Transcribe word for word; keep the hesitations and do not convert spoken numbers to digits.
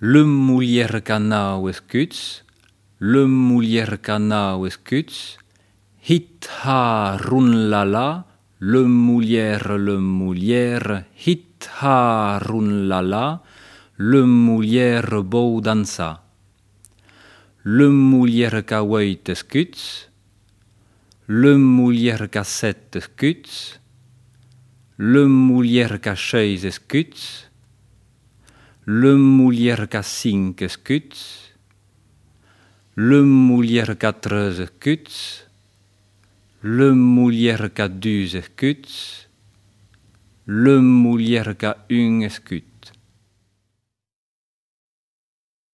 le mulier ka nau escuts, le mulier ka nau escuts, hit ha run la la, le mulier, le mulier, hit ha run la la, le mulier beau dansa. Le mulier ka weit escuts, le mulier ka set escuts, le mulier ka seis escuts, le mulier ka cinc escuts, le mulier ka tres escuts, le mulier ka dus escuts, le mulier ka un escut.